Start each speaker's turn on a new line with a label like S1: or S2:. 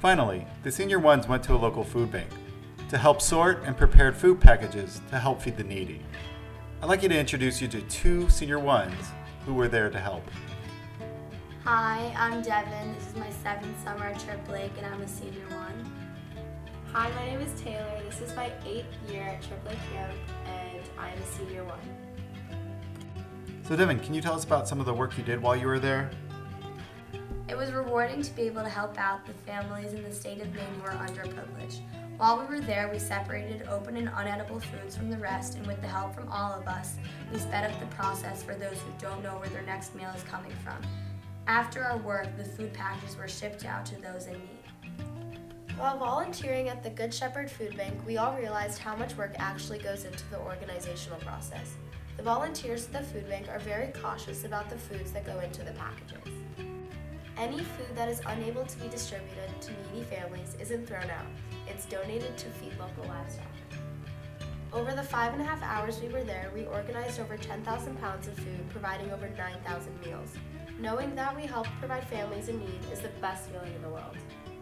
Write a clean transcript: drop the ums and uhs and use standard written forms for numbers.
S1: Finally, the senior ones went to a local food bank to help sort and prepared food packages to help feed the needy. I'd like you to introduce you to two senior ones who were there to help.
S2: Hi, I'm Devin. This is my 7th summer at Trip Lake and I'm a senior one.
S3: Hi, my name is Taylor. This is my 8th year at Trip Lake Camp and I am a senior one.
S1: So Devin, can you tell us about some of the work you did while you were there?
S2: It was rewarding to be able to help out the families in the state of Maine who are underprivileged. While we were there, we separated open and unedible foods from the rest, and with the help from all of us, we sped up the process for those who don't know where their next meal is coming from. After our work, the food packages were shipped out to those in need.
S3: While volunteering at the Good Shepherd Food Bank, we all realized how much work actually goes into the organizational process. The volunteers at the food bank are very cautious about the foods that go into the packages. Any food that is unable to be distributed to needy families isn't thrown out. It's donated to feed local livestock. Over the 5.5 hours we were there, we organized over 10,000 pounds of food, providing over 9,000 meals. Knowing that we helped provide families in need is the best feeling in the world.